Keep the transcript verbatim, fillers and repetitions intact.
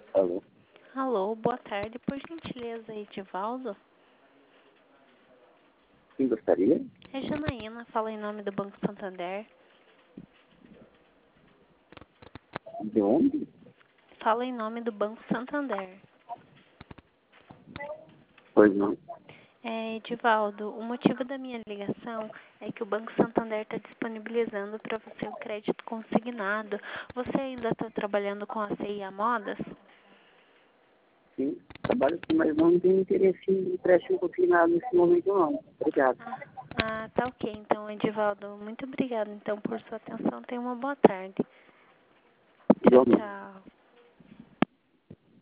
Alô? Alô, boa tarde. Por gentileza, Edivaldo? Quem gostaria? É Janaína, fala em nome do Banco Santander. De onde? Fala em nome do Banco Santander. Pois não. É, Edivaldo, o motivo da minha ligação é que o Banco Santander está disponibilizando para você o crédito consignado. Você ainda está trabalhando com a C I A Modas? Sim, trabalho sim, mas não tenho interesse em empréstimo consignado nesse momento não. Obrigado. Ah, ah, tá ok. Então, Edivaldo, muito obrigada então por sua atenção. Tenha uma boa tarde. Tchau, Igualmente. tchau.